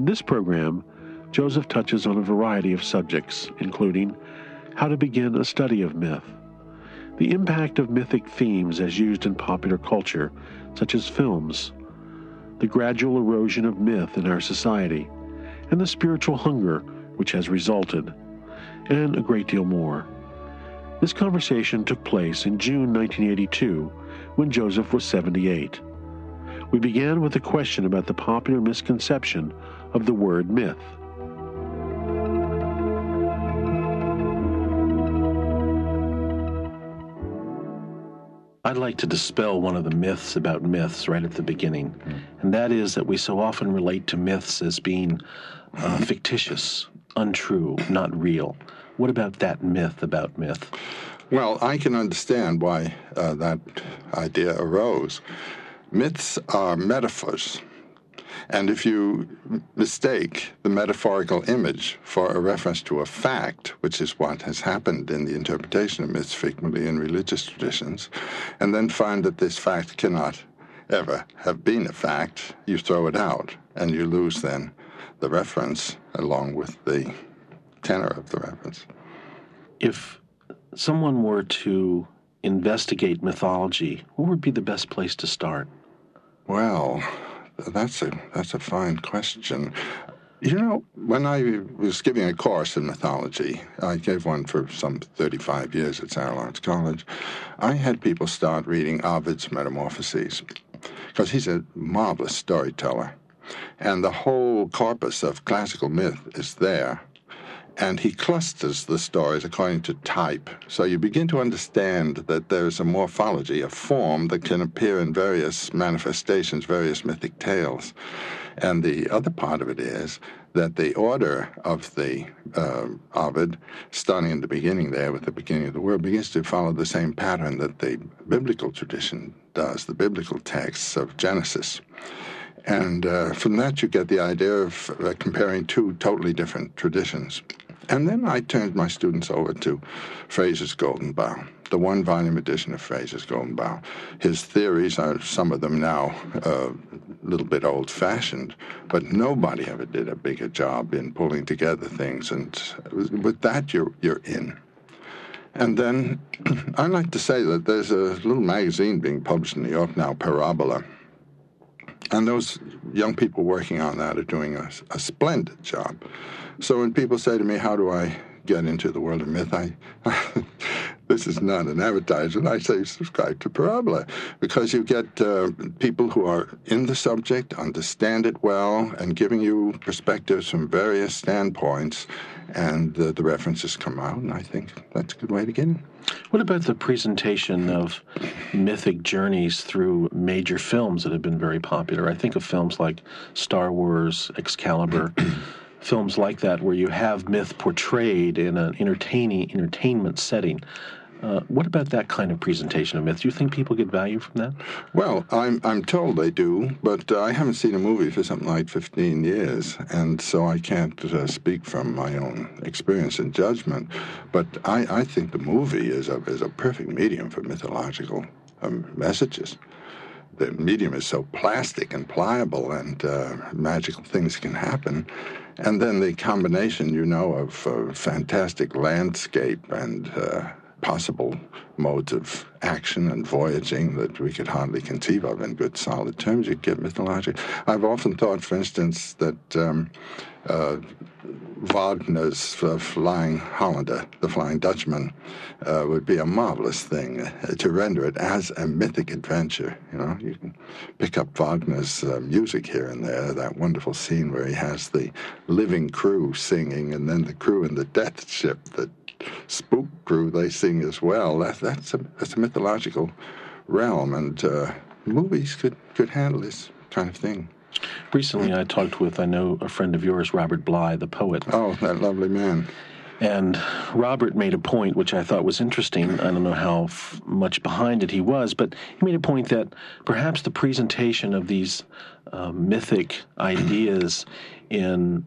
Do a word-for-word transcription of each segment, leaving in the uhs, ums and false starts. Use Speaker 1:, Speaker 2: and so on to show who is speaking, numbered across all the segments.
Speaker 1: In this program, Joseph touches on a variety of subjects, including how to begin a study of myth, the impact of mythic themes as used in popular culture, such as films, the gradual erosion of myth in our society, and the spiritual hunger which has resulted, and a great deal more. This conversation took place in June nineteen eighty-two, when Joseph was seventy-eight. We began with a question about the popular misconception of the word myth. I'd like to dispel one of the myths about myths right at the beginning, mm. and that is that we so often relate to myths as being uh, fictitious, untrue, not real. What about that myth about myth?
Speaker 2: Well, I can understand why uh, that idea arose. Myths are metaphors. And if you mistake the metaphorical image for a reference to a fact, which is what has happened in the interpretation of myths frequently in religious traditions, and then find that this fact cannot ever have been a fact, you throw it out, and you lose then the reference along with the tenor of the reference.
Speaker 1: If someone were to investigate mythology, what would be the best place to start?
Speaker 2: Well, that's a that's a fine question. You know, when I was giving a course in mythology, I gave one for some thirty-five years at Sarah Lawrence College, I had people start reading Ovid's Metamorphoses, because he's a marvelous storyteller. And the whole corpus of classical myth is there. And he clusters the stories according to type. So you begin to understand that there's a morphology, a form that can appear in various manifestations, various mythic tales. And the other part of it is that the order of the uh, Ovid, starting in the beginning there with the beginning of the world, begins to follow the same pattern that the biblical tradition does, the biblical texts of Genesis. And uh, from that you get the idea of uh, comparing two totally different traditions. And then I turned my students over to Fraser's Golden Bough, the one-volume edition of Fraser's Golden Bough. His theories are, some of them now, uh, a little bit old-fashioned, but nobody ever did a bigger job in pulling together things. And with that, you're, you're in. And then I like to say that there's a little magazine being published in New York now, Parabola. And those young people working on that are doing a, a splendid job. So when people say to me, how do I get into the world of myth, I, this is not an advertisement, I say subscribe to Parabola, because you get uh, people who are in the subject, understand it well, and giving you perspectives from various standpoints, and uh, the references come out, and I think that's a good way to get in.
Speaker 1: What about the presentation of mythic journeys through major films that have been very popular? I think of films like Star Wars, Excalibur, films like that where you have myth portrayed in an entertaining entertainment setting. Uh, what about that kind of presentation of myth? Do you think people get value from that?
Speaker 2: Well, I'm I'm told they do, but uh, I haven't seen a movie for something like fifteen years, and so I can't uh, speak from my own experience and judgment. But I, I think the movie is a is a perfect medium for mythological um, messages. The medium is so plastic and pliable, and uh, magical things can happen. And then the combination, you know, of uh, fantastic landscape and uh, possible modes of action and voyaging that we could hardly conceive of in good, solid terms. You get mythologic. I've often thought, for instance, that um, uh, Wagner's uh, Flying Hollander, the Flying Dutchman, uh, would be a marvelous thing uh, to render it as a mythic adventure. You know, you can pick up Wagner's uh, music here and there, that wonderful scene where he has the living crew singing, and then the crew in the death ship, the spook crew, they sing as well. That, that's, a, that's a mythological realm, and uh, movies could, could handle this kind of thing.
Speaker 1: Recently, I talked with, I know, a friend of yours, Robert Bly, the poet.
Speaker 2: Oh, that lovely man.
Speaker 1: And Robert made a point which I thought was interesting. I don't know how f- much behind it he was, but he made a point that perhaps the presentation of these uh, mythic ideas in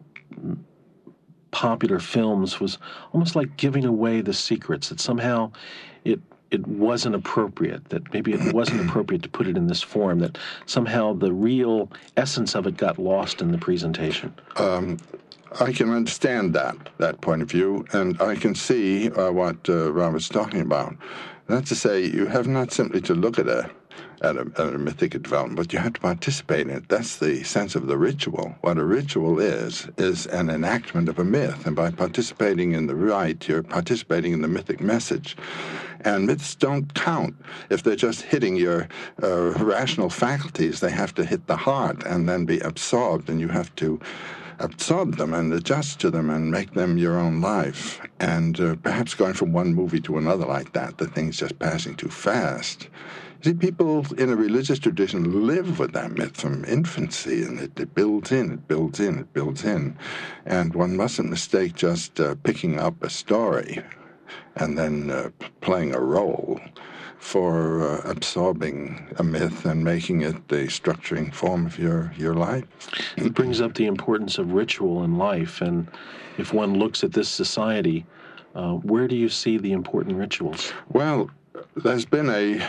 Speaker 1: popular films was almost like giving away the secrets, that somehow it
Speaker 3: it wasn't appropriate, that maybe it wasn't appropriate to put it in this form, that somehow the real essence of it got lost in the presentation?
Speaker 2: Um, I can understand that, that point of view, and I can see uh, what uh, Robert's talking about. That's to say, you have not simply to look at a At a, at a mythic development, but you have to participate in it. That's the sense of the ritual. What a ritual is, is an enactment of a myth. And by participating in the rite, you're participating in the mythic message. And myths don't count if they're just hitting your uh, rational faculties. They have to hit the heart and then be absorbed, and you have to absorb them and adjust to them and make them your own life. And uh, perhaps going from one movie to another like that, the thing's just passing too fast. See, people in a religious tradition live with that myth from infancy, and it, it builds in, it builds in, it builds in. And one mustn't mistake just uh, picking up a story and then uh, playing a role for uh, absorbing a myth and making it the structuring form of your, your life.
Speaker 3: It brings up the importance of ritual in life, and if one looks at this society, uh, where do you see the important rituals?
Speaker 2: Well, there's been a...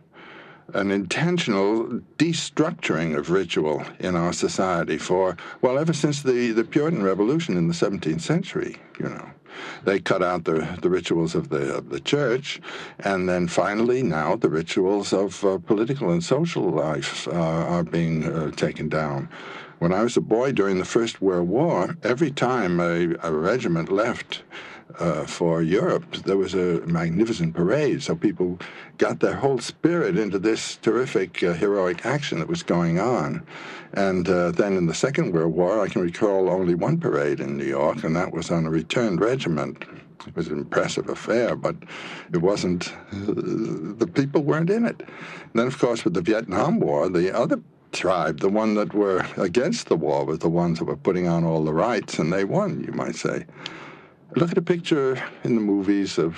Speaker 2: an intentional destructuring of ritual in our society for, well, ever since the, the Puritan Revolution in the seventeenth century, you know. They cut out the, the rituals of the, of the church, and then finally now the rituals of uh, political and social life uh, are being uh, taken down. When I was a boy during the First World War, every time a, a regiment left Uh, for Europe, there was a magnificent parade, so people got their whole spirit into this terrific uh, heroic action that was going on. And uh, then in the Second World War, I can recall only one parade in New York, and that was on a returned regiment. It was an impressive affair, but it wasn't, uh, the people weren't in it. And then, of course, with the Vietnam War, the other tribe, the one that were against the war, was the ones that were putting on all the rights, and they won, you might say. Look at a picture in the movies of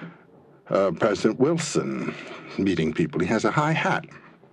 Speaker 2: uh, President Wilson meeting people. He has a high hat.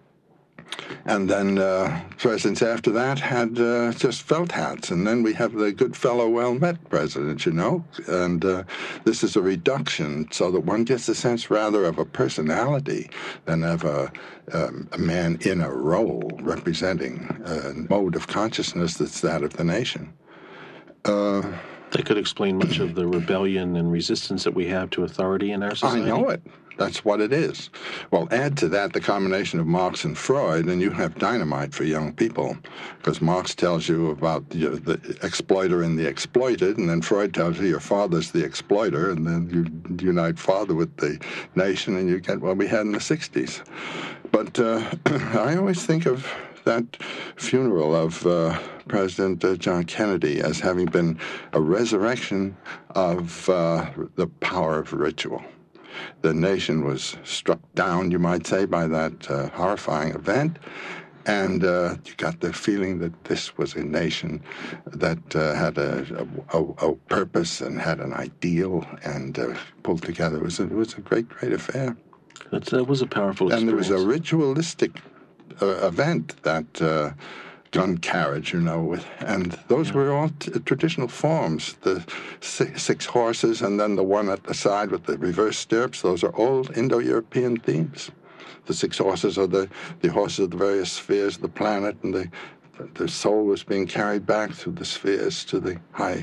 Speaker 2: And then uh, presidents after that had uh, just felt hats. And then we have the good fellow, well-met president, you know. And uh, this is a reduction so that one gets a sense rather of a personality than of a, um, a man in a role representing a mode of consciousness that's that of the nation. Uh...
Speaker 3: That could explain much of the rebellion and resistance that we have to authority in our society.
Speaker 2: I know it. That's what it is. Well, add to that the combination of Marx and Freud, and you have dynamite for young people, because Marx tells you about the, the exploiter and the exploited, and then Freud tells you your father's the exploiter, and then you unite father with the nation, and you get what we had in the sixties. But uh, I always think of that funeral of uh, President uh, John Kennedy as having been a resurrection of uh, the power of ritual. The nation was struck down, you might say, by that uh, horrifying event, and uh, you got the feeling that this was a nation that uh, had a, a, a purpose and had an ideal and uh, pulled together. It was a, it was a great, great affair.
Speaker 3: That's, that was a powerful experience.
Speaker 2: And there was a ritualistic Uh, event, that uh, gun carriage, you know, with, and those yeah. were all t- traditional forms. The six, six horses, and then the one at the side with the reverse stirrups. Those are old Indo-European themes. The six horses are the, the horses of the various spheres of the planet, and the the soul was being carried back through the spheres to the high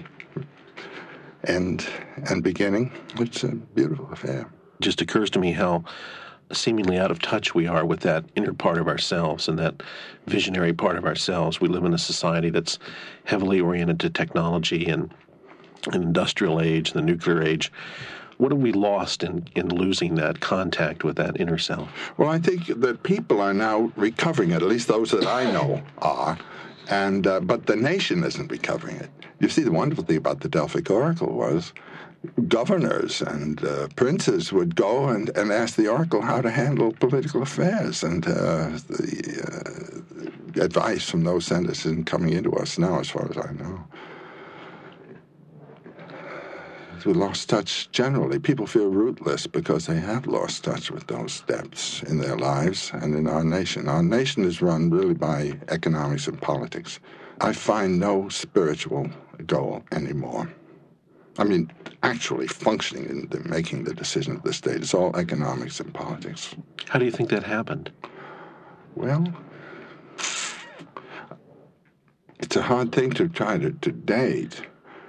Speaker 2: end and beginning. It's a beautiful affair.
Speaker 3: It just occurs to me how seemingly out of touch we are with that inner part of ourselves and that visionary part of ourselves. We live in a society that's heavily oriented to technology and an industrial age, the nuclear age. What have we lost in, in losing that contact with that inner self?
Speaker 2: Well, I think that people are now recovering it, at least those that I know are, and uh, but the nation isn't recovering it. You see, the wonderful thing about the Delphic Oracle was governors and uh, princes would go and, and ask the oracle how to handle political affairs, and uh, the uh, advice from those centers isn't coming into us now, as far as I know. We lost touch generally. People feel rootless because they have lost touch with those depths in their lives and in our nation. Our nation is run really by economics and politics. I find no spiritual goal anymore. I mean, actually functioning in the, making the decision of the state. It's all economics and politics.
Speaker 3: How do you think that happened?
Speaker 2: Well, it's a hard thing to try to, to date,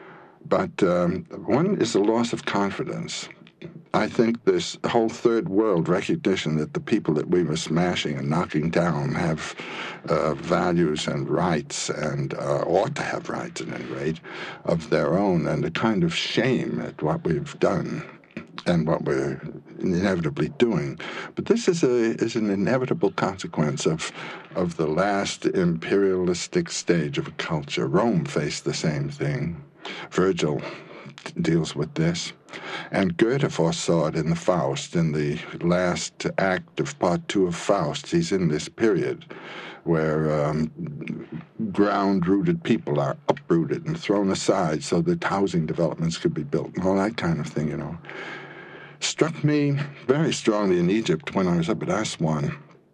Speaker 2: but um, one is the loss of confidence. I think this whole third world recognition that the people that we were smashing and knocking down have uh, values and rights and uh, ought to have rights at any rate of their own, and a kind of shame at what we've done and what we're inevitably doing. But this is a is an inevitable consequence of of the last imperialistic stage of a culture. Rome faced the same thing. Virgil deals with this. And Goethe foresaw it in the Faust, in the last act of part two of Faust. He's in this period where um, ground-rooted people are uprooted and thrown aside so that housing developments could be built and all that kind of thing, you know. Struck me very strongly in Egypt when I was up at Aswan.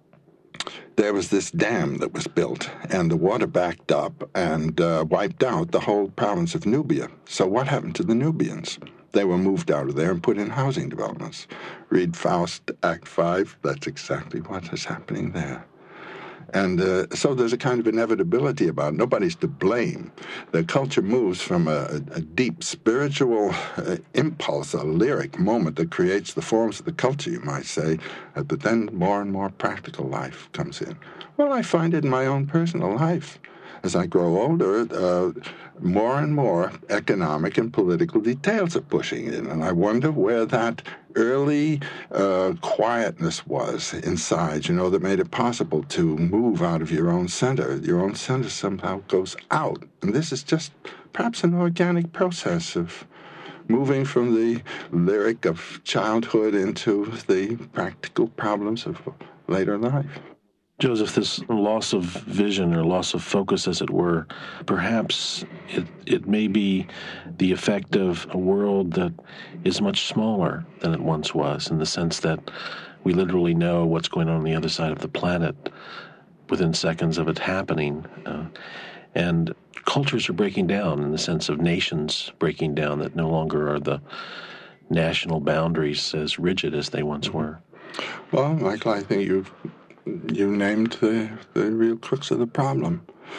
Speaker 2: There was this dam that was built, and the water backed up and uh, wiped out the whole province of Nubia. So what happened to the Nubians? They were moved out of there and put in housing developments. Read Faust, Act five. That's exactly what is happening there. And uh, so there's a kind of inevitability about it. Nobody's to blame. The culture moves from a, a deep spiritual uh, impulse, a lyric moment that creates the forms of the culture, you might say, uh, but then more and more practical life comes in. Well, I find it in my own personal life. As I grow older, uh, more and more economic and political details are pushing in, and I wonder where that early uh, quietness was inside, you know, that made it possible to move out of your own center. Your own center somehow goes out, and this is just perhaps an organic process of moving from the lyric of childhood into the practical problems of later life.
Speaker 3: Joseph, this loss of vision or loss of focus, as it were, perhaps it, it may be the effect of a world that is much smaller than it once was, in the sense that we literally know what's going on on the other side of the planet within seconds of it happening. Uh, and cultures are breaking down in the sense of nations breaking down, that no longer are the national boundaries as rigid as they once were.
Speaker 2: Well, Michael, I think you've You named the, the real crux of the problem.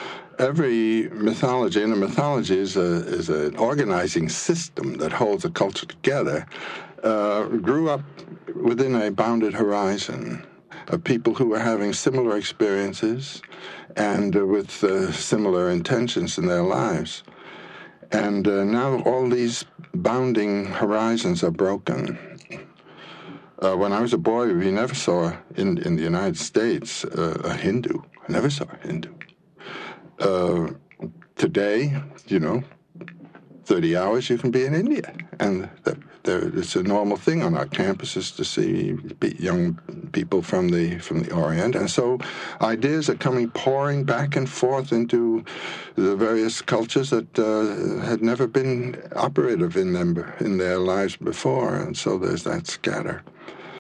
Speaker 2: Every mythology, and a mythology is, a, is an organizing system that holds a culture together, uh, grew up within a bounded horizon of people who were having similar experiences and uh, with uh, similar intentions in their lives. And uh, now all these bounding horizons are broken. Uh, when I was a boy, we never saw in, in the United States uh, a Hindu. I never saw a Hindu. Uh, today, you know, thirty hours you can be in India. And the, the, it's a normal thing on our campuses to see young people from the from the Orient. And so ideas are coming pouring back and forth into the various cultures that uh, had never been operative in them in their lives before. And so there's that scatter.